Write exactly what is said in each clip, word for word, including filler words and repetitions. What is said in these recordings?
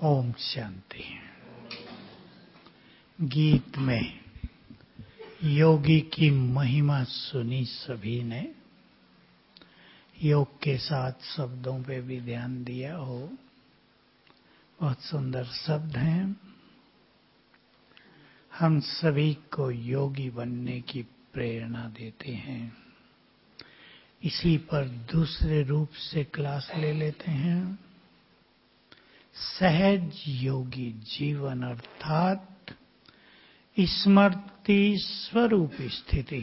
ओम शांति। गीत में योगी की महिमा सुनी सभी ने, योग के साथ शब्दों पे भी ध्यान दिया हो। बहुत सुंदर शब्द हैं। हम सभी को योगी बनने की प्रेरणा देते हैं। इसी पर दूसरे रूप से क्लास ले लेते हैं। सहज योगी जीवन अर्थात स्मृति स्वरूप स्थिति।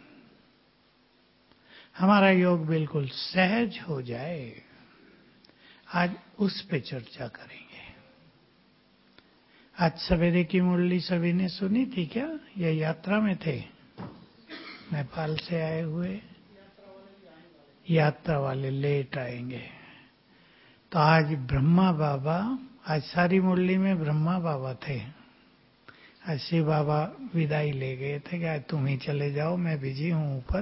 हमारा योग बिल्कुल सहज हो जाए, आज उस पे चर्चा करेंगे। आज सवेरे की मुरली सभी ने सुनी थी क्या? या यात्रा में थे? नेपाल से आए हुए यात्रा वाले लेट आएंगे। तो आज ब्रह्मा बाबा, आज सारी मुरली में ब्रह्मा बाबा थे। आज शिव बाबा विदाई ले गए थे कि आज तुम ही चले जाओ, मैं बिजी हूं ऊपर।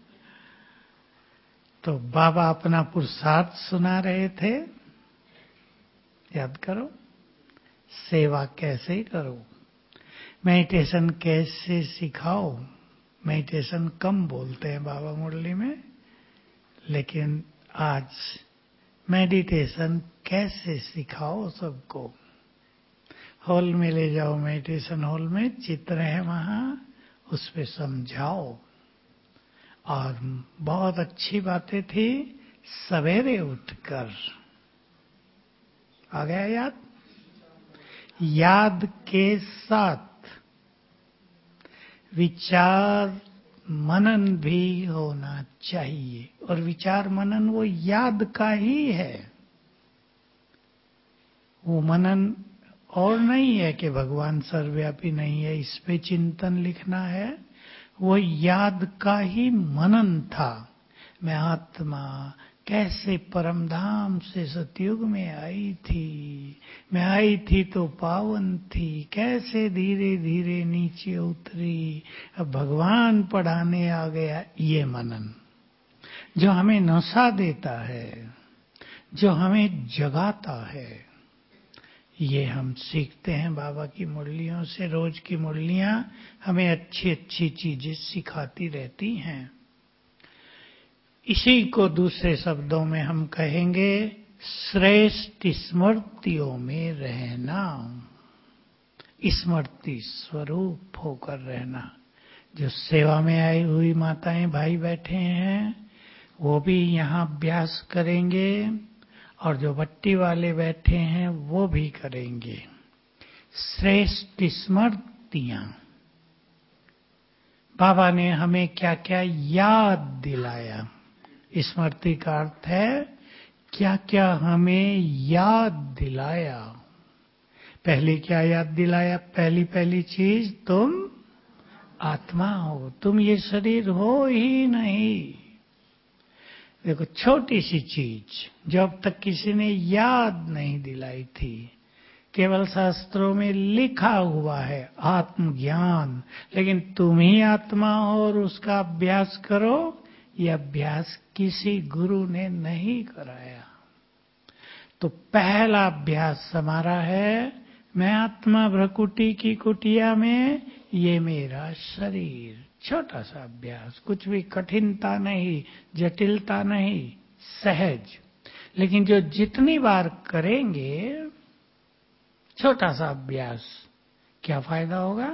तो बाबा अपना पुरुषार्थ सुना रहे थे। याद करो, सेवा कैसे करो, मेडिटेशन कैसे सिखाओ। मेडिटेशन कम बोलते हैं बाबा मुरली में, लेकिन आज मेडिटेशन कैसे सिखाओ सबको। हॉल में ले जाओ, मेडिटेशन हॉल में चित्र है वहां, उस पे समझाओ। और बहुत अच्छी बातें थी। सवेरे उठकर आ गया याद, याद के साथ विचार मनन भी होना चाहिए। और विचार मनन वो याद का ही है। वो मनन और नहीं है कि भगवान सर्वव्यापी नहीं है, इस पे चिंतन लिखना है। वो याद का ही मनन था। मैं आत्मा कैसे परमधाम से सतयुग में आई थी, मैं आई थी तो पावन थी, कैसे धीरे धीरे नीचे उतरी, अब भगवान पढ़ाने आ गया। ये मनन जो हमें नशा देता है, जो हमें जगाता है, ये हम सीखते हैं बाबा की मुरलियों से। रोज की मुरलियां हमें अच्छी अच्छी चीजें सिखाती रहती हैं। इसी को दूसरे शब्दों में हम कहेंगे श्रेष्ठ स्मृतियों में रहना, स्मृति स्वरूप होकर रहना। जो सेवा में आई हुई माताएं भाई बैठे हैं वो भी यहाँ अभ्यास करेंगे, और जो भट्टी वाले बैठे हैं वो भी करेंगे। श्रेष्ठ स्मृतियां, बाबा ने हमें क्या क्या याद दिलाया। स्मृति का अर्थ है क्या क्या हमें याद दिलाया। पहली क्या याद दिलाया? पहली पहली चीज, तुम आत्मा हो, तुम ये शरीर हो ही नहीं। देखो, छोटी सी चीज जो अब तक किसी ने याद नहीं दिलाई थी, केवल शास्त्रों में लिखा हुआ है आत्मज्ञान, लेकिन तुम ही आत्मा हो और उसका अभ्यास करो। यह अभ्यास किसी गुरु ने नहीं कराया। तो पहला अभ्यास हमारा है, मैं आत्मा भ्रकुटी की कुटिया में, ये मेरा शरीर। छोटा सा अभ्यास, कुछ भी कठिनता नहीं, जटिलता नहीं, सहज। लेकिन जो जितनी बार करेंगे, छोटा सा अभ्यास, क्या फायदा होगा?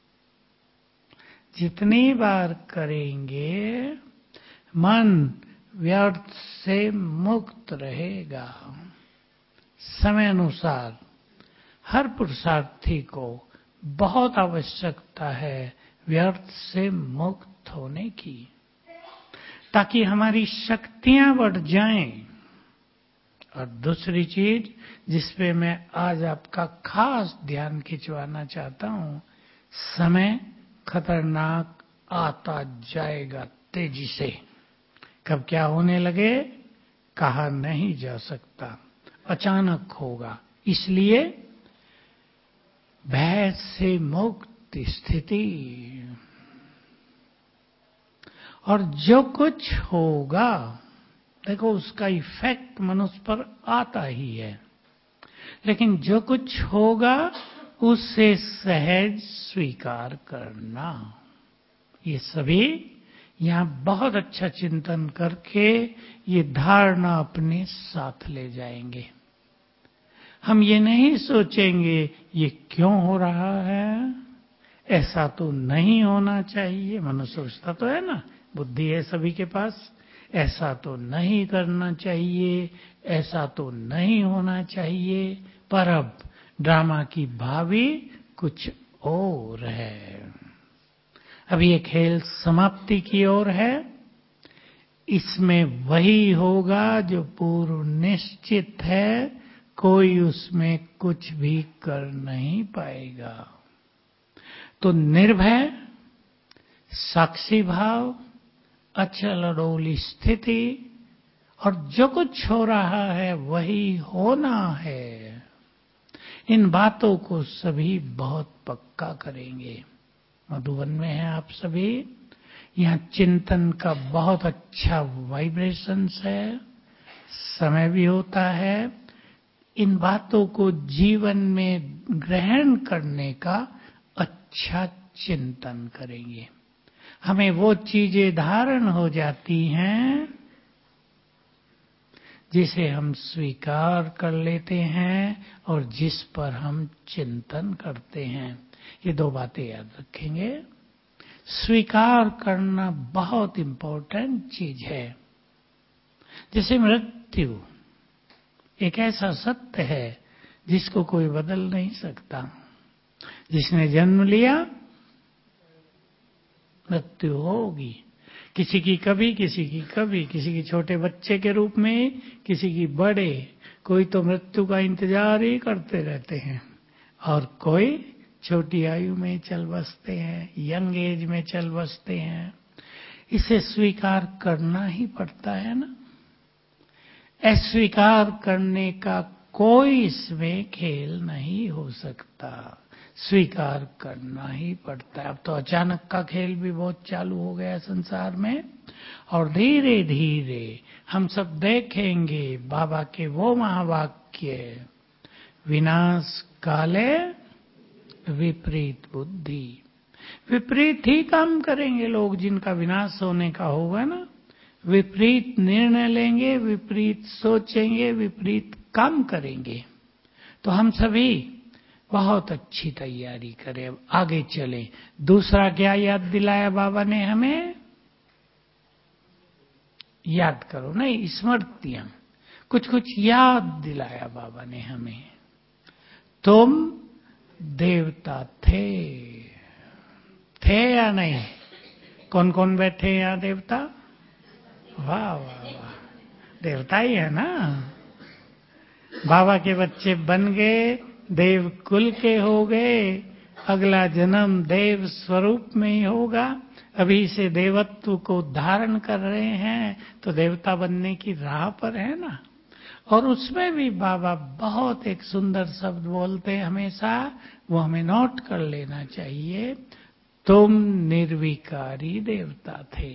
जितनी बार करेंगे मन व्यर्थ से मुक्त रहेगा। समय अनुसार हर पुरुषार्थी को बहुत आवश्यकता है व्यर्थ से मुक्त होने की, ताकि हमारी शक्तियां बढ़ जाएं। और दूसरी चीज जिस पे मैं आज आपका खास ध्यान खिंचवाना चाहता हूं, समय खतरनाक आता जाएगा तेजी से। कब क्या होने लगे कहा नहीं जा सकता, अचानक होगा। इसलिए भय से मुक्त स्थिति, और जो कुछ होगा देखो उसका इफेक्ट मनुष्य पर आता ही है। लेकिन जो कुछ होगा उससे सहज स्वीकार करना। ये सभी यहां बहुत अच्छा चिंतन करके ये धारणा अपने साथ ले जाएंगे। हम ये नहीं सोचेंगे ये क्यों हो रहा है, ऐसा तो नहीं होना चाहिए। मनुष्य सोचता तो है ना, बुद्धि है सभी के पास। ऐसा तो नहीं करना चाहिए, ऐसा तो नहीं होना चाहिए। पर अब ड्रामा की भावी कुछ और है। अब ये खेल समाप्ति की ओर है। इसमें वही होगा जो पूर्व निश्चित है, कोई उसमें कुछ भी कर नहीं पाएगा। तो निर्भय, साक्षी भाव, अचल अडोल स्थिति और जो कुछ हो रहा है वही होना है। इन बातों को सभी बहुत पक्का करेंगे। मधुबन में है आप सभी, यहाँ चिंतन का बहुत अच्छा वाइब्रेशंस है, समय भी होता है। इन बातों को जीवन में ग्रहण करने का अच्छा चिंतन करेंगे। हमें वो चीजें धारण हो जाती हैं जिसे हम स्वीकार कर लेते हैं और जिस पर हम चिंतन करते हैं। ये दो बातें याद रखेंगे। स्वीकार करना बहुत इंपॉर्टेंट चीज है। जैसे मृत्यु एक ऐसा सत्य है जिसको कोई बदल नहीं सकता। जिसने जन्म लिया मृत्यु होगी, किसी की कभी, किसी की कभी, किसी की छोटे बच्चे के रूप में, किसी की बड़े। कोई तो मृत्यु का इंतजार ही करते रहते हैं और कोई छोटी आयु में चल बसते हैं, यंग एज में चल बसते हैं। इसे स्वीकार करना ही पड़ता है ना। अस्वीकार करने का कोई इसमें खेल नहीं हो सकता, स्वीकार करना ही पड़ता है। अब तो अचानक का खेल भी बहुत चालू हो गया संसार में और धीरे धीरे हम सब देखेंगे बाबा के वो महावाक्य, विनाश काले विपरीत बुद्धि। विपरीत ही काम करेंगे लोग जिनका विनाश होने का होगा ना। विपरीत निर्णय लेंगे, विपरीत सोचेंगे, विपरीत काम करेंगे। तो हम सभी बहुत अच्छी तैयारी करें, अब आगे चलें। दूसरा क्या याद दिलाया बाबा ने हमें? याद करो नहीं, स्मृतियां, कुछ कुछ याद दिलाया बाबा ने हमें। तुम देवता थे, थे या नहीं? कौन कौन बैठे यहाँ देवता? वाह वाह वाह, देवता ही है ना। बाबा के बच्चे बन गए, देव कुल के हो गए। अगला जन्म देव स्वरूप में ही होगा। अभी से देवत्व को धारण कर रहे हैं तो देवता बनने की राह पर है ना। और उसमें भी बाबा बहुत एक सुंदर शब्द बोलते हैं हमेशा, वो हमें नोट कर लेना चाहिए। तुम निर्विकारी देवता थे।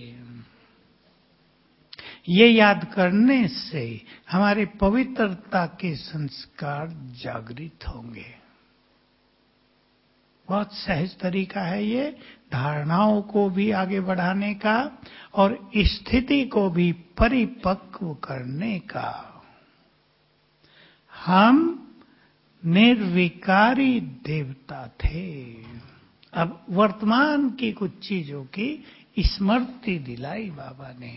ये याद करने से हमारे पवित्रता के संस्कार जागृत होंगे। बहुत सहज तरीका है ये, धारणाओं को भी आगे बढ़ाने का और स्थिति को भी परिपक्व करने का। हम निर्विकारी देवता थे। अब वर्तमान की कुछ चीजों की स्मृति दिलाई बाबा ने।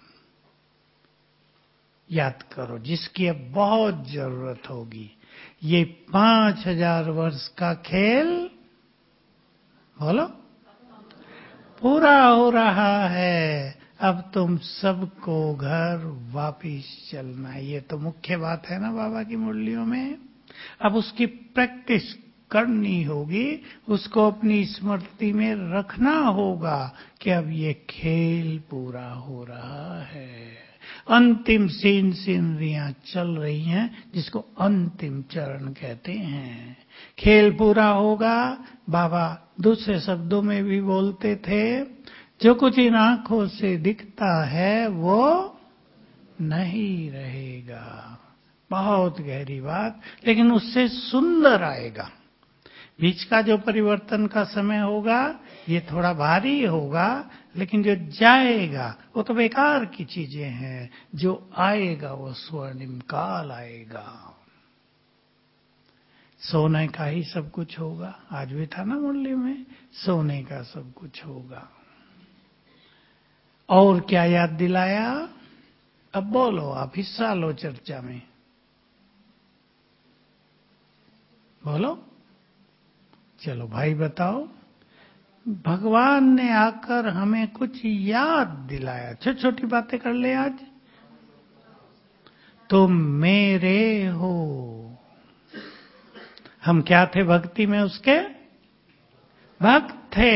याद करो, जिसकी अब बहुत जरूरत होगी। ये पांच हजार वर्ष का खेल बोलो पूरा हो रहा है। अब तुम सबको घर वापिस चलना है। ये तो मुख्य बात है ना बाबा की मुरलियों में। अब उसकी प्रैक्टिस करनी होगी, उसको अपनी स्मृति में रखना होगा कि अब ये खेल पूरा हो रहा है। अंतिम सीन सीनरियां चल रही हैं जिसको अंतिम चरण कहते हैं। खेल पूरा होगा। बाबा दूसरे शब्दों में भी बोलते थे, जो कुछ इन आंखों से दिखता है वो नहीं रहेगा, बहुत गहरी बात, लेकिन उससे सुंदर आएगा। बीच का जो परिवर्तन का समय होगा ये थोड़ा भारी होगा, लेकिन जो जाएगा वो तो बेकार की चीजें हैं, जो आएगा वो स्वर्णिम काल आएगा। सोने का ही सब कुछ होगा। आज भी था ना मुरली में, सोने का सब कुछ होगा। और क्या याद दिलाया? अब बोलो, आप हिस्सा लो चर्चा में, बोलो। चलो भाई बताओ। भगवान ने आकर हमें कुछ याद दिलाया। छोटी छोटी बातें कर ले आज। तुम मेरे हो। हम क्या थे भक्ति में? उसके भक्त थे।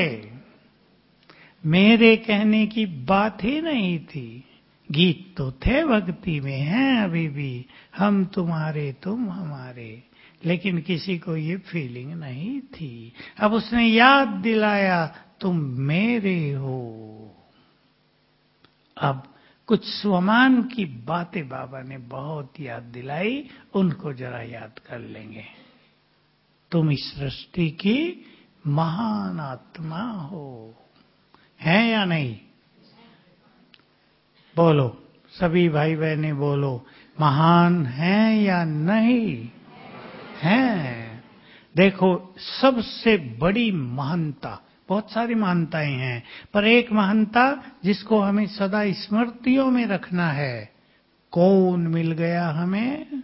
मेरे कहने की बात ही नहीं थी। गीत तो थे भक्ति में, हैं अभी भी, हम तुम्हारे तुम हमारे, लेकिन किसी को ये फीलिंग नहीं थी। अब उसने याद दिलाया तुम मेरे हो। अब कुछ स्वमान की बातें बाबा ने बहुत याद दिलाई, उनको जरा याद कर लेंगे। तुम इस सृष्टि की महान आत्मा हो, है या नहीं? बोलो सभी भाई बहने, बोलो, महान है या नहीं? हैं। देखो, सबसे बड़ी महानता, बहुत सारी महानताएं हैं, पर एक महानता जिसको हमें सदा स्मृतियों में रखना है, कौन मिल गया हमें?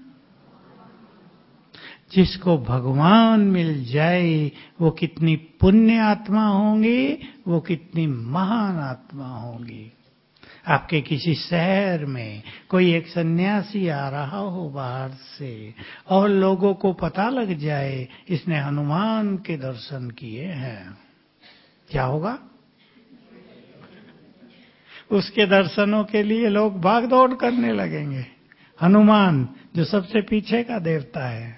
जिसको भगवान मिल जाए वो कितनी पुण्य आत्मा होंगी, वो कितनी महान आत्मा होंगी। आपके किसी शहर में कोई एक सन्यासी आ रहा हो बाहर से, और लोगों को पता लग जाए इसने हनुमान के दर्शन किए हैं, क्या होगा? उसके दर्शनों के लिए लोग भाग दौड़ करने लगेंगे। हनुमान जो सबसे पीछे का देवता है,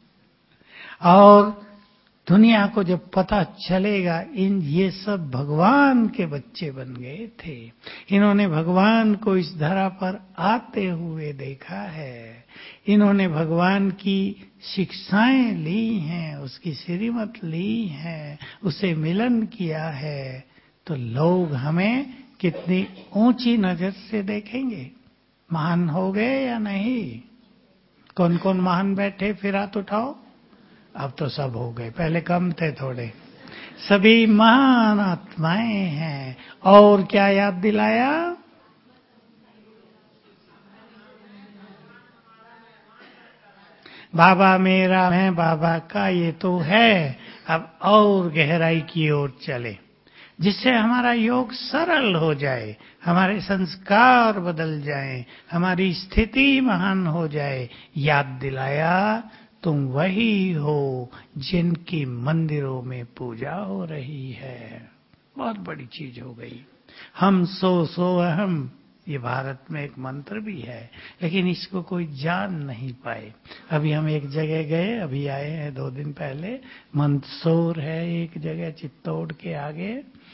और दुनिया को जब पता चलेगा इन ये सब भगवान के बच्चे बन गए थे, इन्होंने भगवान को इस धरा पर आते हुए देखा है, इन्होंने भगवान की शिक्षाएं ली हैं, उसकी श्रीमत ली है, उसे मिलन किया है, तो लोग हमें कितनी ऊंची नजर से देखेंगे। महान हो गए या नहीं? कौन कौन महान बैठे फिर हाथ उठाओ। अब तो सब हो गए, पहले कम थे थोड़े। सभी महान आत्माएं हैं। और क्या याद दिलाया? बाबा मेरा, मैं बाबा का, ये तो है। अब और गहराई की ओर चले, जिससे हमारा योग सरल हो जाए, हमारे संस्कार बदल जाएं, हमारी स्थिति महान हो जाए। याद दिलाया तुम वही हो जिनकी मंदिरों में पूजा हो रही है। बहुत बड़ी चीज हो गई। हम सो सो अहम, ये भारत में एक मंत्र भी है, लेकिन इसको कोई जान नहीं पाए। अभी हम एक जगह गए, अभी आए हैं दो दिन पहले, मंदसौर है एक जगह चित्तौड़ के आगे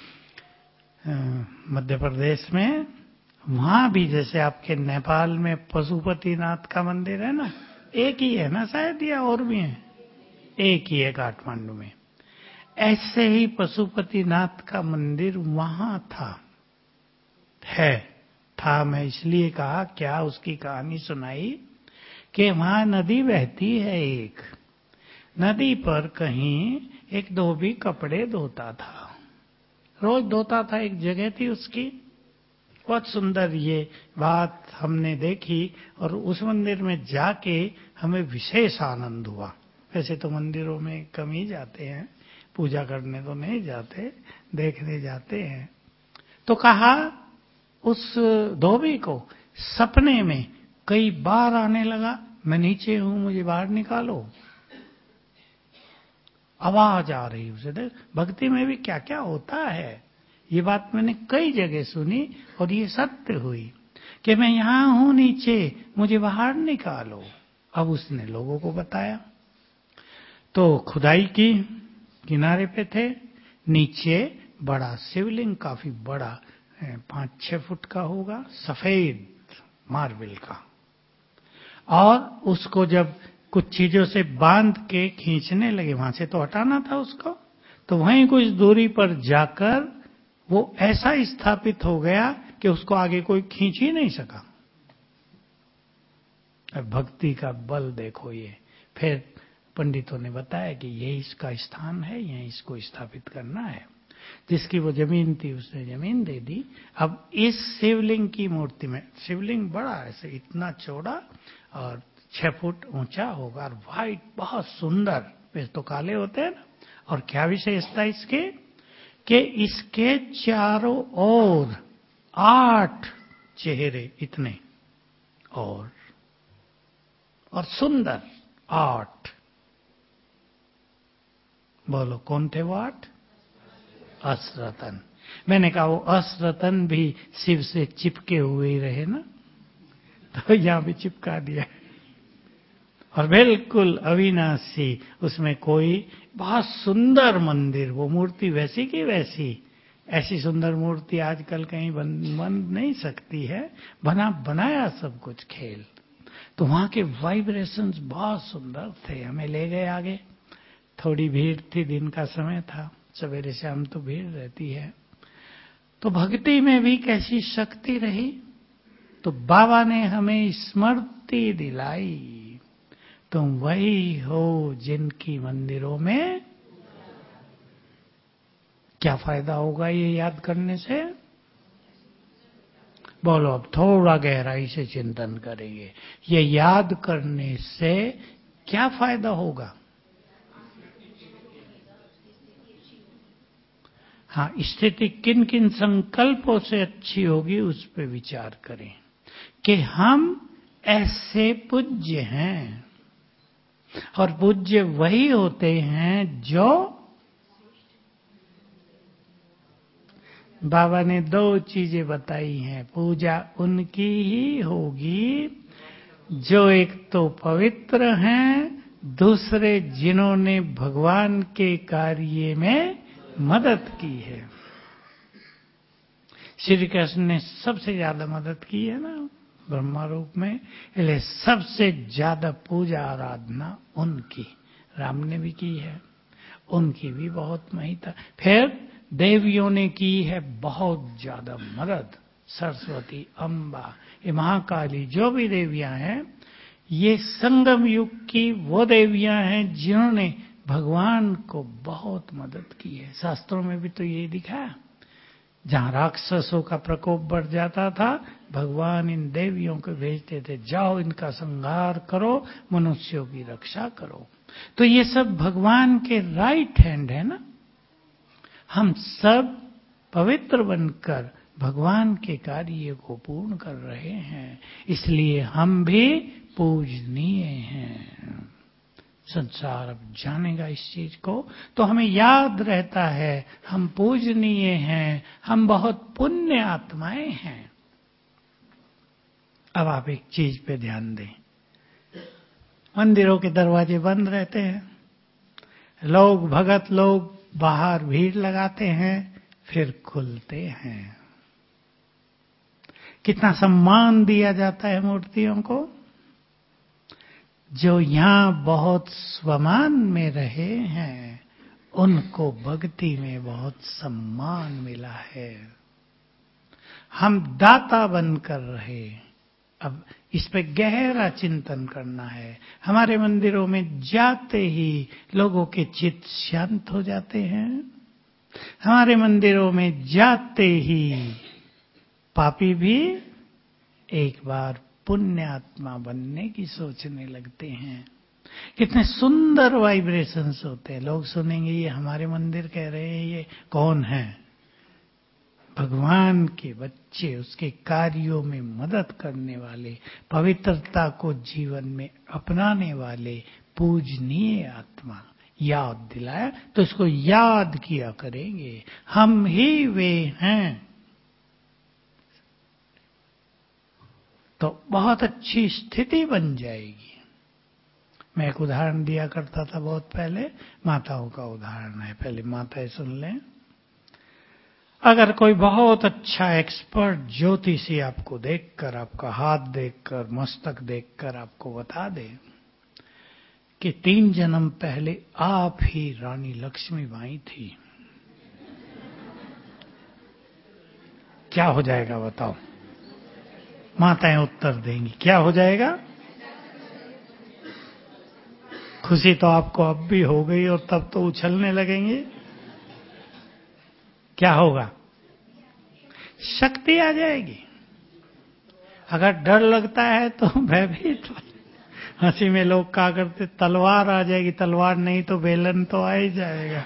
मध्य प्रदेश में। वहां भी जैसे आपके नेपाल में पशुपतिनाथ का मंदिर है ना, एक ही है ना शायद, या और भी है? एक ही है काठमांडू में। ऐसे ही पशुपतिनाथ का मंदिर वहां था, है था। मैं इसलिए कहा, क्या उसकी कहानी सुनाई कि वहां नदी बहती है, एक नदी पर कहीं एक धोबी कपड़े धोता था, रोज धोता था। एक जगह थी उसकी, बहुत सुंदर ये बात हमने देखी, और उस मंदिर में जाके हमें विशेष आनंद हुआ। वैसे तो मंदिरों में कम ही जाते हैं, पूजा करने तो नहीं जाते, देखने जाते हैं। तो कहा उस धोबी को सपने में कई बार आने लगा, मैं नीचे हूं, मुझे बाहर निकालो। आवाज आ रही उसे। देख, भक्ति में भी क्या क्या होता है। ये बात मैंने कई जगह सुनी और ये सत्य हुई कि मैं यहां हूं नीचे, मुझे बाहर निकालो। अब उसने लोगों को बताया, तो खुदाई की, किनारे पे थे, नीचे बड़ा शिवलिंग, काफी बड़ा, पांच छह फुट का होगा, सफेद मार्बल का। और उसको जब कुछ चीजों से बांध के खींचने लगे, वहां से तो हटाना था उसको, तो वहीं कुछ दूरी पर जाकर वो ऐसा स्थापित हो गया कि उसको आगे कोई खींच ही नहीं सका। अब भक्ति का बल देखो ये। फिर पंडितों ने बताया कि ये इसका स्थान है, यहीं इसको स्थापित करना है। जिसकी वो जमीन थी उसने जमीन दे दी। अब इस शिवलिंग की मूर्ति में, शिवलिंग बड़ा ऐसे इतना चौड़ा और छह फुट ऊंचा होगा और वाइट बहुत सुंदर, वे तो काले होते हैं ना। और क्या विशेषता इसके कि इसके चारों ओर आठ चेहरे इतने और और सुंदर आठ। बोलो कौन थे वो आठ? असरतन। मैंने कहा वो असरतन भी शिव से चिपके हुए ही रहे ना, तो यहां भी चिपका दिया। और बिल्कुल अविनाशी, उसमें कोई बहुत सुंदर मंदिर, वो मूर्ति वैसी की वैसी। ऐसी सुंदर मूर्ति आजकल कहीं बन बन नहीं सकती है, बना बनाया सब कुछ खेल। तो वहां के वाइब्रेशंस बहुत सुंदर थे। हमें ले गए आगे, थोड़ी भीड़ थी, दिन का समय था, सवेरे शाम तो भीड़ रहती है। तो भक्ति में भी कैसी शक्ति रही, तो बाबा ने हमें स्मृति दिलाई, तुम वही हो जिनकी मंदिरों में। क्या फायदा होगा ये याद करने से? बोलो अब थोड़ा गहराई से चिंतन करेंगे, ये याद करने से क्या फायदा होगा? हाँ, स्थिति किन किन संकल्पों से अच्छी होगी उस पर विचार करें कि हम ऐसे पूज्य हैं। और पूज्य वही होते हैं जो, बाबा ने दो चीजें बताई हैं, पूजा उनकी ही होगी जो एक तो पवित्र हैं, दूसरे जिन्होंने भगवान के कार्य में मदद की है। श्री कृष्ण ने सबसे ज्यादा मदद की है ना ब्रह्मा रूप में, इसलिए सबसे ज्यादा पूजा आराधना उनकी। राम ने भी की है, उनकी भी बहुत महिमा। फिर देवियों ने की है बहुत ज्यादा मदद, सरस्वती, अम्बा, ये महाकाली, जो भी देवियां हैं, ये संगम युग की वो देवियां हैं जिन्होंने भगवान को बहुत मदद की है। शास्त्रों में भी तो ये दिखा है, जहां राक्षसों का प्रकोप बढ़ जाता था, भगवान इन देवियों को भेजते थे, जाओ इनका संहार करो, मनुष्यों की रक्षा करो। तो ये सब भगवान के राइट हैंड है ना। हम सब पवित्र बनकर भगवान के कार्य को पूर्ण कर रहे हैं, इसलिए हम भी पूजनीय हैं। संसार अब जानेगा इस चीज को, तो हमें याद रहता है हम पूजनीय हैं, हम बहुत पुण्य आत्माएं हैं। अब आप एक चीज पे ध्यान दें, मंदिरों के दरवाजे बंद रहते हैं, लोग भगत लोग बाहर भीड़ लगाते हैं, फिर खुलते हैं। कितना सम्मान दिया जाता है मूर्तियों को। जो यहां बहुत स्वमान में रहे हैं, उनको भक्ति में बहुत सम्मान मिला है। हम दाता बनकर रहे। अब इस पे गहरा चिंतन करना है। हमारे मंदिरों में जाते ही लोगों के चित्त शांत हो जाते हैं। हमारे मंदिरों में जाते ही पापी भी एक बार पुण्य आत्मा बनने की सोचने लगते हैं। कितने सुंदर वाइब्रेशंस होते हैं। लोग सुनेंगे ये हमारे मंदिर कह रहे हैं, ये कौन है? भगवान के बच्चे, उसके कार्यों में मदद करने वाले, पवित्रता को जीवन में अपनाने वाले पूजनीय आत्मा। याद दिलाया तो इसको याद किया करेंगे, हम ही वे हैं। तो बहुत अच्छी स्थिति बन जाएगी। मैं एक उदाहरण दिया करता था बहुत पहले, माताओं का उदाहरण है, पहले माताएं सुन लें। अगर कोई बहुत अच्छा एक्सपर्ट ज्योतिषी आपको देखकर, आपका हाथ देखकर, मस्तक देखकर आपको बता दे कि तीन जन्म पहले आप ही रानी लक्ष्मीबाई थी, क्या हो जाएगा बताओ? माताएं उत्तर देंगी, क्या हो जाएगा? खुशी तो आपको अब भी हो गई और तब तो उछलने लगेंगे। क्या होगा? शक्ति आ जाएगी। अगर डर लगता है तो भयभीत, हंसी में लोग क्या करते, तलवार आ जाएगी, तलवार नहीं तो बेलन तो आ ही जाएगा,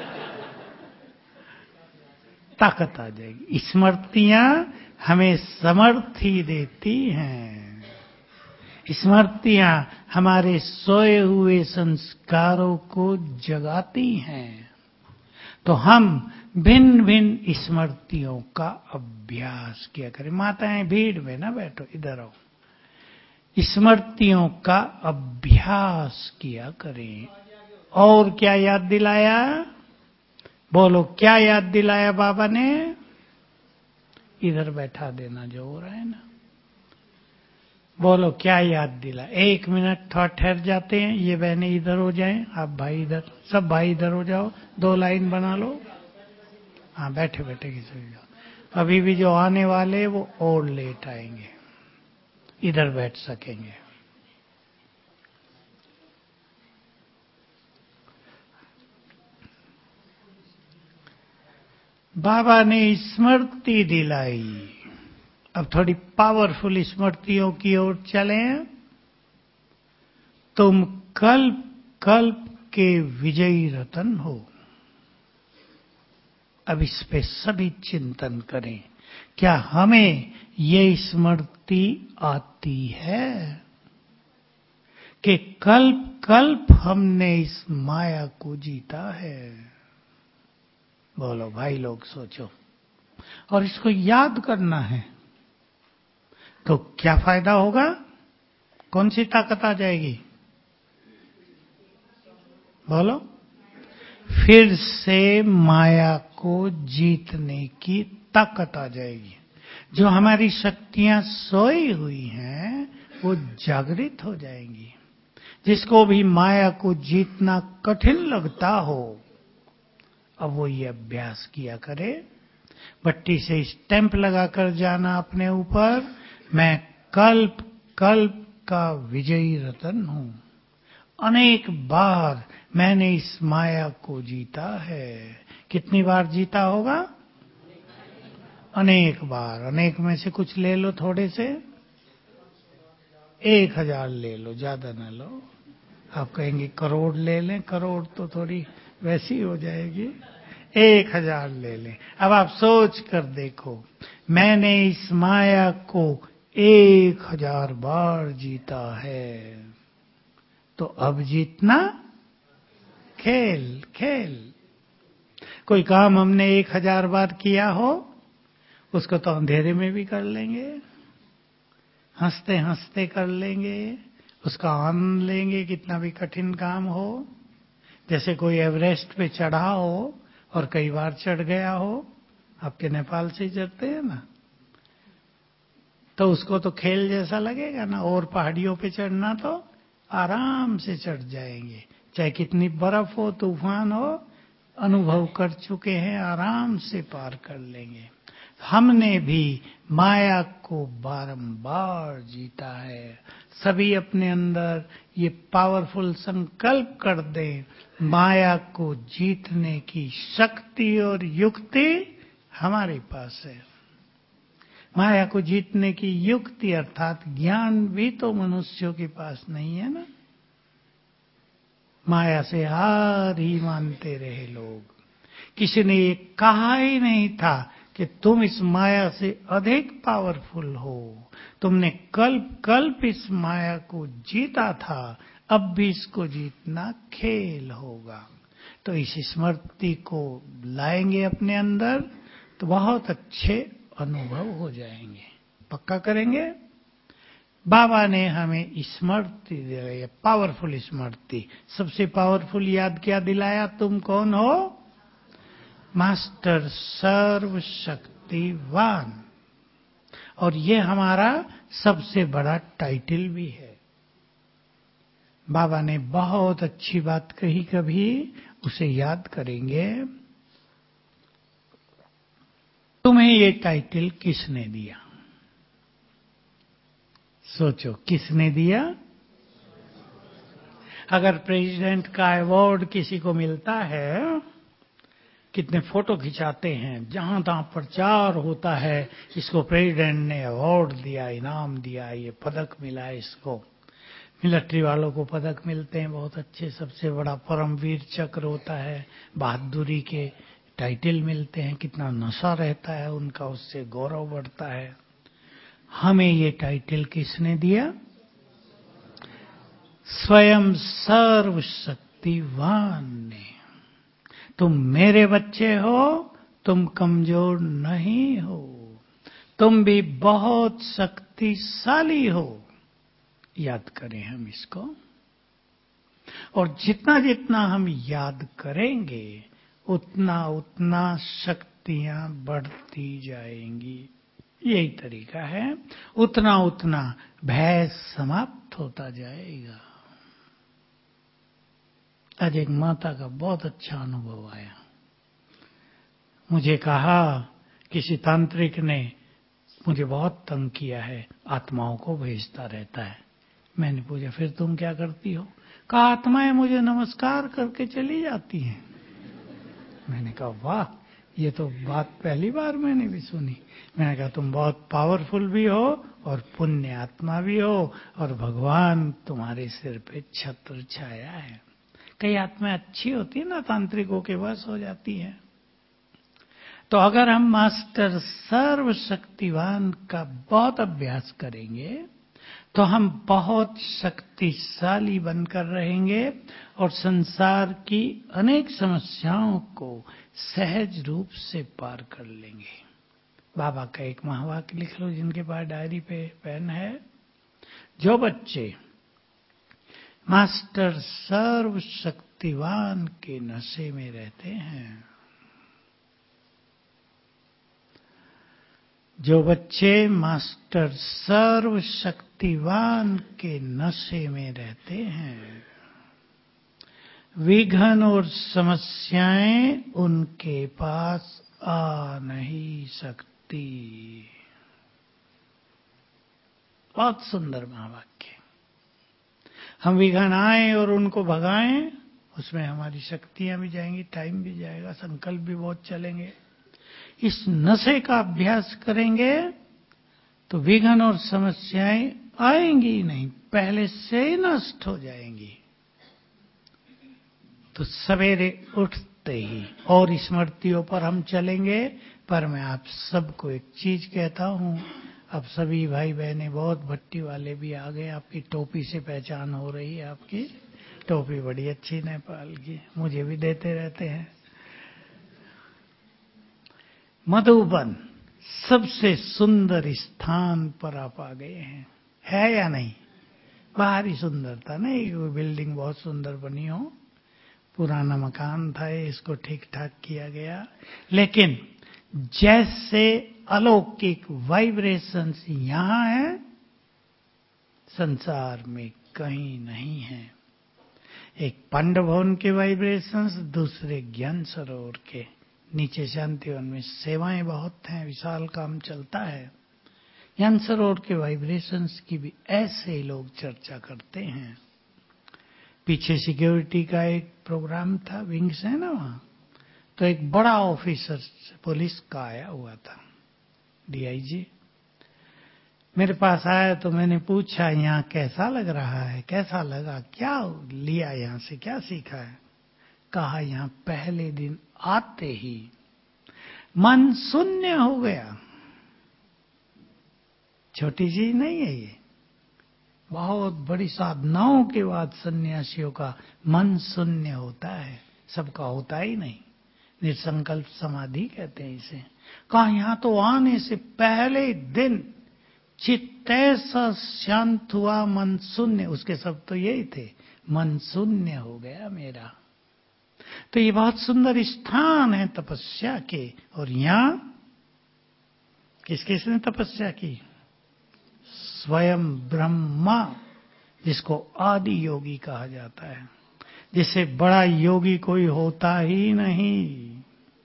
ताकत आ जाएगी। स्मृतियां हमें समर्थी देती हैं। स्मृतियां हमारे सोए हुए संस्कारों को जगाती हैं। तो हम भिन्न भिन्न स्मृतियों का अभ्यास किया करें। माताएं भीड़ में ना बैठो, इधर आओ। स्मृतियों का अभ्यास किया करें। और क्या याद दिलाया? बोलो, क्या याद दिलाया बाबा ने? इधर बैठा देना जो हो रहा है ना। बोलो, क्या याद दिला? एक मिनट थोड़ा ठहर जाते हैं। ये बहनें इधर हो जाएं, आप भाई इधर, सब भाई इधर हो जाओ, दो लाइन बना लो। हाँ, बैठे बैठे किसी जाओ। अभी भी जो आने वाले वो और लेट आएंगे, इधर बैठ सकेंगे। बाबा ने स्मृति दिलाई। अब थोड़ी पावरफुल स्मृतियों की ओर चलें। तुम कल्प कल्प के विजयी रतन हो। अब इस पे सभी चिंतन करें, क्या हमें ये स्मृति आती है कि कल्प कल्प हमने इस माया को जीता है? बोलो भाई लोग, सोचो। और इसको याद करना है तो क्या फायदा होगा? कौन सी ताकत आ जाएगी? बोलो। फिर से माया को जीतने की ताकत आ जाएगी। जो हमारी शक्तियां सोई हुई हैं वो जागृत हो जाएंगी। जिसको भी माया को जीतना कठिन लगता हो, अब वो ये अभ्यास किया करे। बट्टी से स्टैंप लगाकर जाना अपने ऊपर, मैं कल्प कल्प का विजयी रतन हूं। अनेक बार मैंने इस माया को जीता है। कितनी बार जीता होगा? अनेक बार। अनेक में से कुछ ले लो, थोड़े से। एक हजार ले लो, ज्यादा ना लो। आप कहेंगे करोड़ ले लें, करोड़ तो थोड़ी वैसी हो जाएगी। एक हजार ले लें। अब आप सोच कर देखो, मैंने इस माया को एक हजार बार जीता है, तो अब जीतना खेल खेल। कोई काम हमने एक हजार बार किया हो, उसको तो अंधेरे में भी कर लेंगे, हंसते हंसते कर लेंगे, उसका आनंद लेंगे, कितना भी कठिन काम हो। जैसे कोई एवरेस्ट पे चढ़ा हो और कई बार चढ़ गया हो, आपके नेपाल से चढ़ते हैं ना, तो उसको तो खेल जैसा लगेगा ना। और पहाड़ियों पे चढ़ना तो आराम से चढ़ जाएंगे, चाहे कितनी बर्फ हो, तूफान हो, अनुभव कर चुके हैं, आराम से पार कर लेंगे। हमने भी माया को बारंबार जीता है। सभी अपने अंदर ये पावरफुल संकल्प कर दें, माया को जीतने की शक्ति और युक्ति हमारे पास है। माया को जीतने की युक्ति अर्थात ज्ञान भी तो मनुष्यों के पास नहीं है ना। माया से हार ही मानते रहे लोग। किसी ने ये कहा ही नहीं था कि तुम इस माया से अधिक पावरफुल हो। तुमने कल्प कल्प इस माया को जीता था, अब भी इसको जीतना खेल होगा। तो इस स्मृति को लाएंगे अपने अंदर तो बहुत अच्छे अनुभव हो जाएंगे। पक्का करेंगे? बाबा ने हमें स्मृति दिलाई, पावरफुल स्मृति। सबसे पावरफुल याद क्या दिलाया? तुम कौन हो? मास्टर सर्वशक्तिवान। और ये हमारा सबसे बड़ा टाइटल भी है। बाबा ने बहुत अच्छी बात कही, कभी उसे याद करेंगे। तुम्हें ये टाइटल किसने दिया? सोचो, किसने दिया? अगर प्रेसिडेंट का अवार्ड किसी को मिलता है, कितने फोटो खिंचाते हैं, जहां तहां प्रचार होता है, इसको प्रेसिडेंट ने अवार्ड दिया, इनाम दिया, ये पदक मिला इसको। मिलिट्री वालों को पदक मिलते हैं बहुत अच्छे, सबसे बड़ा परमवीर चक्र होता है, बहादुरी के टाइटल मिलते हैं, कितना नशा रहता है उनका, उससे गौरव बढ़ता है। हमें ये टाइटल किसने दिया? स्वयं सर्वशक्तिवान ने। तुम मेरे बच्चे हो, तुम कमजोर नहीं हो, तुम भी बहुत शक्तिशाली हो। याद करें हम इसको, और जितना जितना हम याद करेंगे उतना उतना शक्तियां बढ़ती जाएंगी। यही तरीका है, उतना उतना भय समाप्त होता जाएगा। आज एक माता का बहुत अच्छा अनुभव आया। मुझे कहा, किसी तांत्रिक ने मुझे बहुत तंग किया है, आत्माओं को भेजता रहता है। मैंने पूछा, फिर तुम क्या करती हो? कहा, आत्माएं मुझे नमस्कार करके चली जाती हैं। मैंने कहा, वाह, ये तो बात पहली बार मैंने भी सुनी। मैंने कहा, तुम बहुत पावरफुल भी हो और पुण्य आत्मा भी हो, और भगवान तुम्हारे सिर पे छत्र छाया है। कई आत्माएं अच्छी होती है ना, तांत्रिकों के वश हो जाती है। तो अगर हम मास्टर सर्वशक्तिवान का बहुत अभ्यास करेंगे तो हम बहुत शक्तिशाली बनकर रहेंगे और संसार की अनेक समस्याओं को सहज रूप से पार कर लेंगे। बाबा का एक महावाक्य लिख लो, जिनके पास डायरी पे पेन है। जो बच्चे मास्टर सर्वशक्तिवान के नशे में रहते हैं, जो बच्चे मास्टर सर्वशक्तिवान के नशे में रहते हैं, विघ्न और समस्याएं उनके पास आ नहीं सकती। बहुत सुंदर महावाक्य। हम विघ्न आए और उनको भगाएं, उसमें हमारी शक्तियां भी जाएंगी, टाइम भी जाएगा, संकल्प भी बहुत चलेंगे। इस नशे का अभ्यास करेंगे तो विघ्न और समस्याएं आएंगी ही नहीं, पहले से ही नष्ट हो जाएंगी। तो सवेरे उठते ही और स्मृतियों पर हम चलेंगे। पर मैं आप सबको एक चीज कहता हूं, अब सभी भाई बहनें, बहुत भट्टी वाले भी आ गए, आपकी टोपी से पहचान हो रही है। आपकी टोपी बड़ी अच्छी नेपाल की, मुझे भी देते रहते हैं। मधुबन सबसे सुंदर स्थान पर आप आ गए हैं, है या नहीं? बाहरी सुंदरता नहीं, वो बिल्डिंग बहुत सुंदर बनी हो, पुराना मकान था, इसको ठीक ठाक किया गया, लेकिन जैसे अलौकिक वाइब्रेशंस यहां है, संसार में कहीं नहीं है। एक पांडव भवन के वाइब्रेशंस, दूसरे ज्ञान सरोवर के। नीचे शांतिवन में सेवाएं बहुत हैं, विशाल काम चलता है। ज्ञान सरोवर के वाइब्रेशंस की भी ऐसे ही लोग चर्चा करते हैं। पीछे सिक्योरिटी का एक प्रोग्राम था, विंग्स है ना वहां, तो एक बड़ा ऑफिसर पुलिस का आया हुआ था, डीआईजी। मेरे पास आया तो मैंने पूछा, यहाँ कैसा लग रहा है? कैसा लगा? क्या लिया यहाँ से, क्या सीखा है? कहा, यहाँ पहले दिन आते ही मन शून्य हो गया। छोटी चीज नहीं है ये, बहुत बड़ी साधनाओं के बाद सन्यासियों का मन शून्य होता है, सबका होता ही नहीं। निर्संकल्प समाधि कहते हैं इसे। कहा, यहां तो आने से पहले दिन चित्त ऐसा शांत हुआ, मन शून्य। उसके सब तो यही थे, मन शून्य हो गया मेरा। तो ये बहुत सुंदर स्थान है तपस्या के। और यहां किस किसने तपस्या की? स्वयं ब्रह्मा, जिसको आदि योगी कहा जाता है, जिससे बड़ा योगी कोई होता ही नहीं।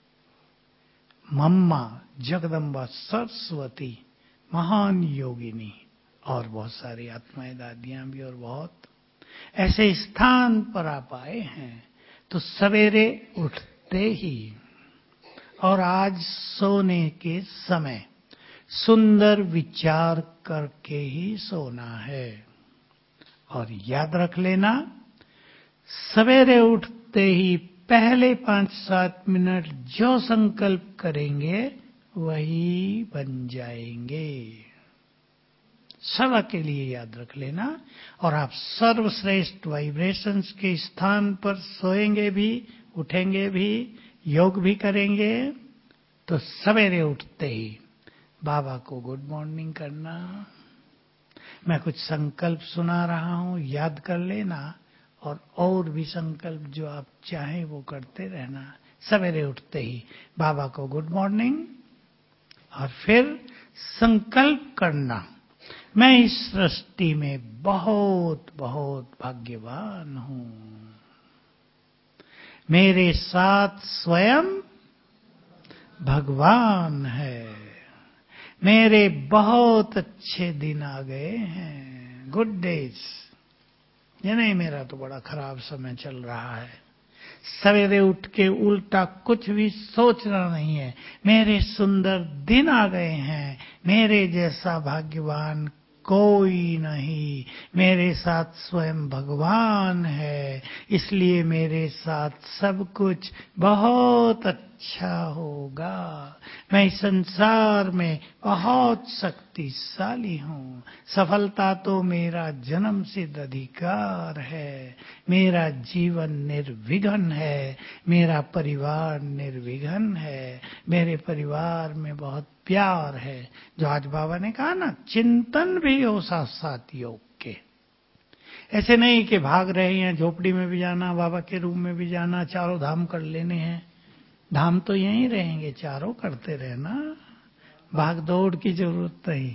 मम्मा जगदम्बा सरस्वती महान योगिनी, और बहुत सारी आत्माएं दादियां भी, और बहुत ऐसे स्थान पर आप आए हैं। तो सवेरे उठते ही और आज सोने के समय सुंदर विचार करके ही सोना है। और याद रख लेना, सवेरे उठते ही पहले पांच सात मिनट जो संकल्प करेंगे वही बन जाएंगे। सदा के लिए याद रख लेना। और आप सर्वश्रेष्ठ वाइब्रेशंस के स्थान पर सोएंगे भी, उठेंगे भी, योग भी करेंगे। तो सवेरे उठते ही बाबा को गुड मॉर्निंग करना। मैं कुछ संकल्प सुना रहा हूं, याद कर लेना, और और भी संकल्प जो आप चाहें वो करते रहना। सवेरे उठते ही बाबा को गुड मॉर्निंग, और फिर संकल्प करना, मैं इस सृष्टि में बहुत बहुत भाग्यवान हूं। मेरे साथ स्वयं भगवान है। मेरे बहुत अच्छे दिन आ गए हैं, गुड डेज। ये नहीं मेरा तो बड़ा खराब समय चल रहा है। सवेरे उठ के उल्टा कुछ भी सोचना नहीं है। मेरे सुंदर दिन आ गए हैं, मेरे जैसा भाग्यवान कोई नहीं। मेरे साथ स्वयं भगवान है, इसलिए मेरे साथ सब कुछ बहुत अच्छा होगा। मैं इस संसार में बहुत शक्तिशाली हूँ। सफलता तो मेरा जन्म सिद्ध अधिकार है। मेरा जीवन निर्विघ्न है, मेरा परिवार निर्विघ्न है। मेरे परिवार में बहुत प्यार है। जो आज बाबा ने कहा ना, चिंतन भी हो साथ साथ योग के। ऐसे नहीं कि भाग रहे हैं, झोपड़ी में भी जाना, बाबा के रूम में भी जाना, चारों धाम कर लेने हैं। धाम तो यहीं रहेंगे, चारों करते रहना। भाग दौड़ की जरूरत नहीं,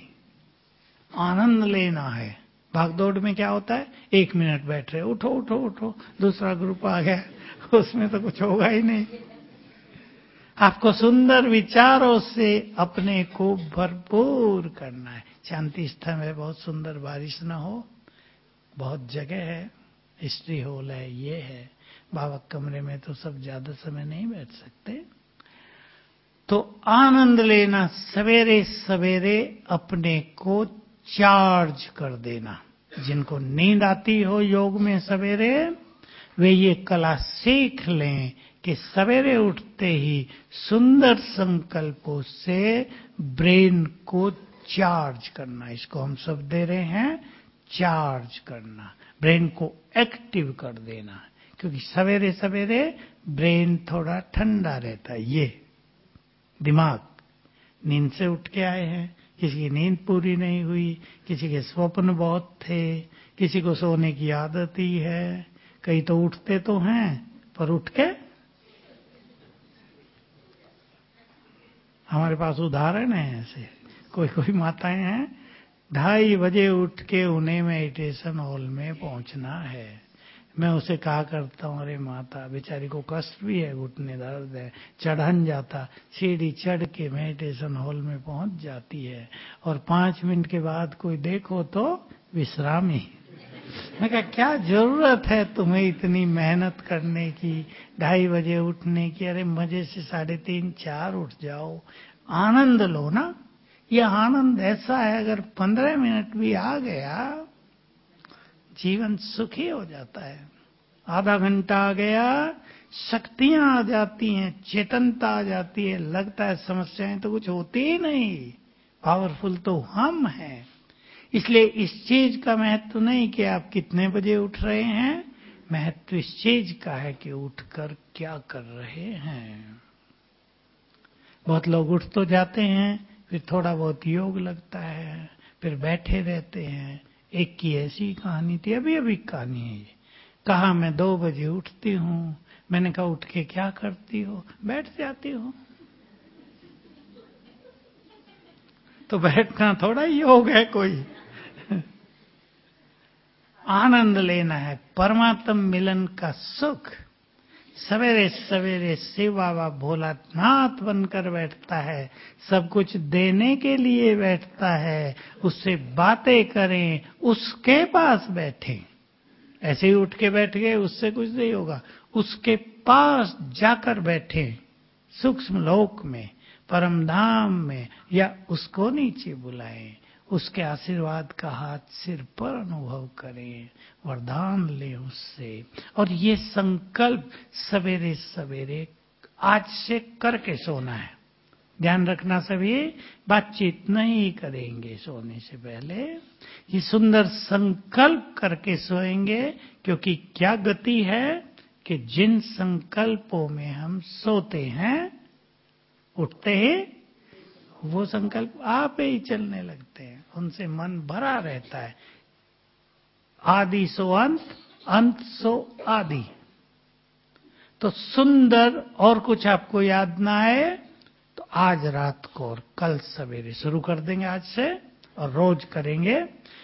आनंद लेना है। भाग दौड़ में क्या होता है, एक मिनट बैठ रहे, उठो उठो उठो, दूसरा ग्रुप आ गया, उसमें तो कुछ होगा ही नहीं। आपको सुंदर विचारों से अपने को भरपूर करना है। शांति स्थल में बहुत सुंदर, बारिश ना हो, बहुत जगह है, हिस्ट्री हॉल है, ये है। बाबा कमरे में तो सब ज्यादा समय नहीं बैठ सकते। तो आनंद लेना, सवेरे सवेरे अपने को चार्ज कर देना। जिनको नींद आती हो योग में सवेरे, वे ये कला सीख लें कि सवेरे उठते ही सुंदर संकल्पों से ब्रेन को चार्ज करना। इसको हम सब दे रहे हैं, चार्ज करना, ब्रेन को एक्टिव कर देना। क्योंकि सवेरे सवेरे ब्रेन थोड़ा ठंडा रहता है। ये दिमाग, नींद से उठ के आए हैं, किसी की नींद पूरी नहीं हुई, किसी के स्वप्न बहुत थे, किसी को सोने की आदत ही है, कई तो उठते तो हैं पर उठ के, हमारे पास उदाहरण है ऐसे, कोई कोई माताएं हैं ढाई बजे उठ के उन्हें मेडिटेशन हॉल में पहुंचना है। मैं उसे कहा करता हूँ, अरे माता, बेचारी को कष्ट भी है, घुटने दर्द है, चढ़न जाता, सीढ़ी चढ़ के मेडिटेशन हॉल में पहुंच जाती है, और पांच मिनट के बाद कोई देखो तो विश्रामी। मैं कहा क्या जरूरत है तुम्हें इतनी मेहनत करने की, ढाई बजे उठने की? अरे मजे से साढ़े तीन चार उठ जाओ, आनंद लो ना। यह आनंद ऐसा है, अगर पंद्रह मिनट भी आ गया जीवन सुखी हो जाता है। आधा घंटा आ गया, शक्तियां आ जाती हैं, चेतनता आ जाती है, लगता है समस्याएं तो कुछ होती ही नहीं, पावरफुल तो हम हैं। इसलिए इस चीज का महत्व नहीं कि आप कितने बजे उठ रहे हैं, महत्व इस चीज का है कि उठकर क्या कर रहे हैं। बहुत लोग उठ तो जाते हैं, फिर थोड़ा बहुत योग लगता है, फिर बैठे रहते हैं। एक की ऐसी कहानी थी, अभी अभी कहानी है ये। कहा मैं दो बजे उठती हूँ, मैंने कहा उठ के क्या करती हो? बैठ जाती हो। तो बैठना थोड़ा योग है कोई। आनंद लेना है परमात्म मिलन का सुख। सवेरे सवेरे शिव बाबा भोलानाथ बनकर बैठता है, सब कुछ देने के लिए बैठता है। उससे बातें करें, उसके पास बैठें। ऐसे ही उठ के बैठ गए उससे कुछ नहीं होगा। उसके पास जाकर बैठे, सूक्ष्म लोक में, परम धाम में, या उसको नीचे बुलाएं, उसके आशीर्वाद का हाथ सिर पर अनुभव करें, वरदान लें उससे। और ये संकल्प सवेरे सवेरे आज से करके सोना है। ध्यान रखना सभी, बातचीत नहीं करेंगे सोने से पहले। ये सुंदर संकल्प करके सोएंगे, क्योंकि क्या गति है कि जिन संकल्पों में हम सोते हैं, उठते ही वो संकल्प आप ही चलने लगते हैं, उनसे मन भरा रहता है। आदि सो अंत, अंत सो आदि। तो सुंदर और कुछ आपको याद ना आए तो आज रात को और कल सवेरे शुरू कर देंगे आज से, और रोज करेंगे।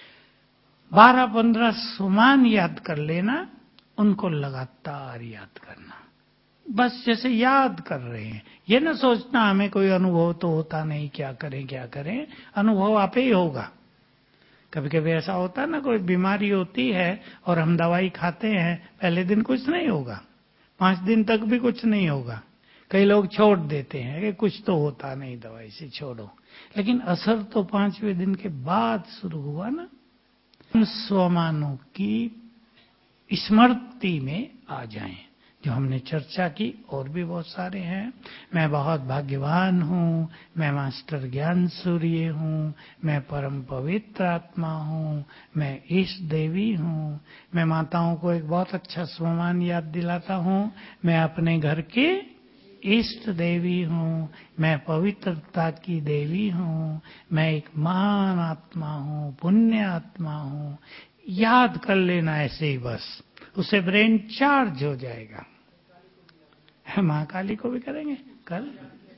बारह पंद्रह सुमान याद कर लेना, उनको लगातार याद करना, बस जैसे याद कर रहे हैं। ये ना सोचना हमें कोई अनुभव तो होता नहीं, क्या करें क्या करें। अनुभव आप ही होगा। कभी कभी ऐसा होता है ना, कोई बीमारी होती है और हम दवाई खाते हैं, पहले दिन कुछ नहीं होगा, पांच दिन तक भी कुछ नहीं होगा। कई लोग छोड़ देते हैं कि कुछ तो होता नहीं, दवाई से छोड़ो, लेकिन असर तो पांचवें दिन के बाद शुरू हुआ ना। उन स्वमानों की स्मृति में आ जाएं जो हमने चर्चा की, और भी बहुत सारे हैं। मैं बहुत भाग्यवान हूँ, मैं मास्टर ज्ञान सूर्य हूँ, मैं परम पवित्र आत्मा हूँ, मैं ईश देवी हूँ। मैं माताओं को एक बहुत अच्छा स्वमान याद दिलाता हूँ, मैं अपने घर की इष्ट देवी हूँ, मैं पवित्रता की देवी हूँ, मैं एक महान आत्मा हूँ, पुण्य आत्मा हूँ। याद कर लेना ऐसे ही, बस उससे ब्रेन चार्ज हो जाएगा। महाकाली को भी करेंगे कल।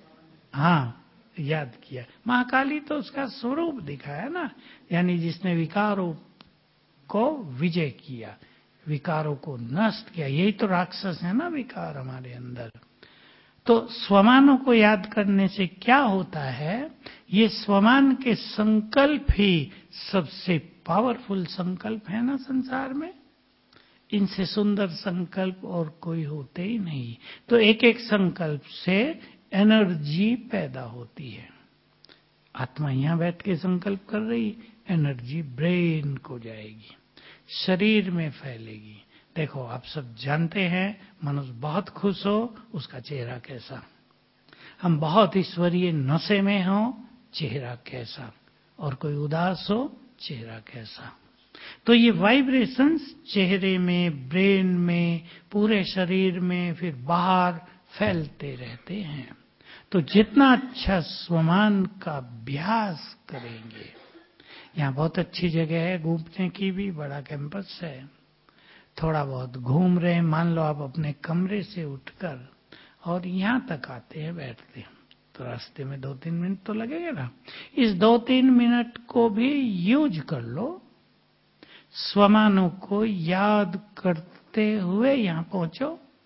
हाँ, याद किया। महाकाली तो उसका स्वरूप दिखाया ना, यानी जिसने विकारों को विजय किया, विकारों को नष्ट किया। यही तो राक्षस है ना, विकार हमारे अंदर। तो स्वमानों को याद करने से क्या होता है, ये स्वमान के संकल्प ही सबसे पावरफुल संकल्प है ना संसार में। इनसे सुंदर संकल्प और कोई होते ही नहीं। तो एक एक संकल्प से एनर्जी पैदा होती है। आत्मा यहां बैठ के संकल्प कर रही, एनर्जी ब्रेन को जाएगी, शरीर में फैलेगी। देखो आप सब जानते हैं, मनुष्य बहुत खुश हो उसका चेहरा कैसा, हम बहुत ईश्वरीय नशे में हो चेहरा कैसा, और कोई उदास हो चेहरा कैसा। तो ये वाइब्रेशंस चेहरे में, ब्रेन में, पूरे शरीर में, फिर बाहर फैलते रहते हैं। तो जितना अच्छा स्वमान का अभ्यास करेंगे, यहाँ बहुत अच्छी जगह है घूमने की भी, बड़ा कैंपस है, थोड़ा बहुत घूम रहे हैं। मान लो आप अपने कमरे से उठकर और यहाँ तक आते हैं, बैठते हैं, तो रास्ते में दो तीन मिनट तो लगेगा ना। इस दो तीन मिनट को भी यूज कर लो, स्वमानों को याद करते हुए यहाँ पहुंचो।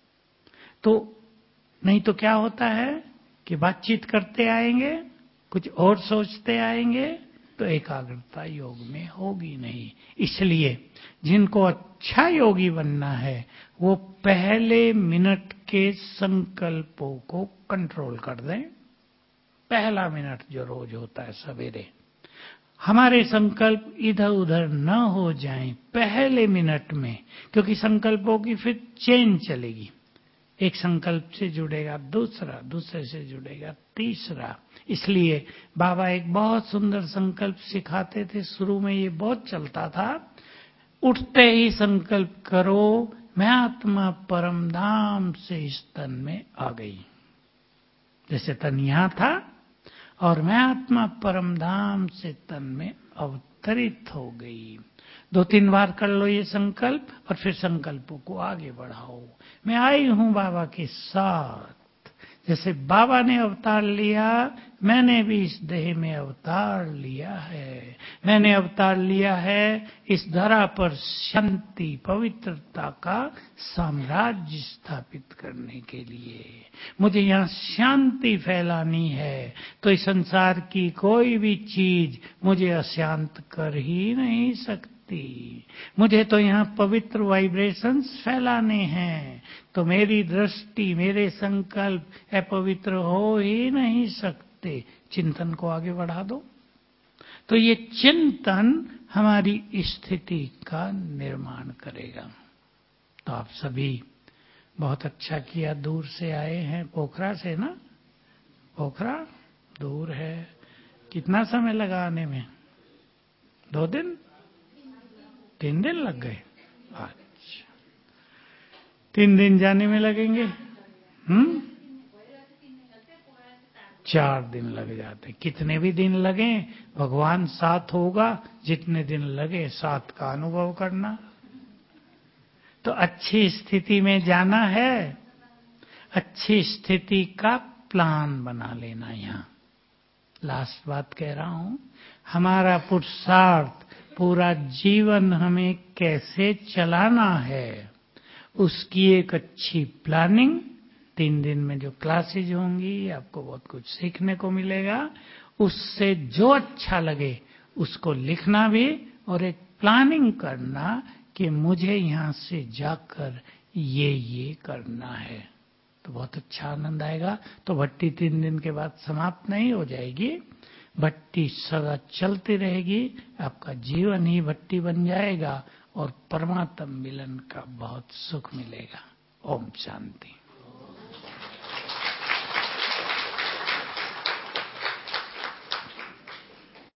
तो नहीं तो क्या होता है कि बातचीत करते आएंगे, कुछ और सोचते आएंगे, तो एकाग्रता योग में होगी नहीं। इसलिए जिनको अच्छा योगी बनना है, वो पहले मिनट के संकल्पों को कंट्रोल कर दें। पहला मिनट जो रोज होता है सवेरे, हमारे संकल्प इधर उधर न हो जाएं पहले मिनट में, क्योंकि संकल्पों की फिर चेन चलेगी। एक संकल्प से जुड़ेगा दूसरा, दूसरे से जुड़ेगा तीसरा। इसलिए बाबा एक बहुत सुंदर संकल्प सिखाते थे, शुरू में ये बहुत चलता था। उठते ही संकल्प करो, मैं आत्मा परम धाम से इस तन में आ गई। जैसे तन यहां था और मैं आत्मा परम धाम से तन में अवतरित हो गई। दो तीन बार कर लो ये संकल्प और फिर संकल्पों को आगे बढ़ाओ। मैं आई हूं बाबा के साथ। जैसे बाबा ने अवतार लिया, मैंने भी इस देह में अवतार लिया है। मैंने अवतार लिया है इस धरा पर शांति पवित्रता का साम्राज्य स्थापित करने के लिए। मुझे यहाँ शांति फैलानी है, तो इस संसार की कोई भी चीज मुझे अशांत कर ही नहीं सकती। मुझे तो यहाँ पवित्र वाइब्रेशंस फैलाने हैं, तो मेरी दृष्टि, मेरे संकल्प अपवित्र हो ही नहीं सकते। चिंतन को आगे बढ़ा दो। तो ये चिंतन हमारी स्थिति का निर्माण करेगा। तो आप सभी बहुत अच्छा किया, दूर से आए हैं, पोखरा से ना? पोखरा दूर है। कितना समय लगा आने में? दो दिन तीन दिन लग गए? अच्छा, तीन दिन जाने में लगेंगे। हम्म चार दिन लग जाते। कितने भी दिन लगे, भगवान साथ होगा। जितने दिन लगे साथ का अनुभव करना। तो अच्छी स्थिति में जाना है, अच्छी स्थिति का प्लान बना लेना। यहाँ लास्ट बात कह रहा हूं, हमारा पुरुषार्थ, पूरा जीवन हमें कैसे चलाना है, उसकी एक अच्छी प्लानिंग। तीन दिन में जो क्लासेज होंगी, आपको बहुत कुछ सीखने को मिलेगा। उससे जो अच्छा लगे उसको लिखना भी, और एक प्लानिंग करना कि मुझे यहाँ से जाकर ये ये करना है। तो बहुत अच्छा आनंद आएगा। तो भट्टी तीन दिन के बाद समाप्त नहीं हो जाएगी, भट्टी सदा चलती रहेगी। आपका जीवन ही भट्टी बन जाएगा और परमात्म मिलन का बहुत सुख मिलेगा। ओम शांति।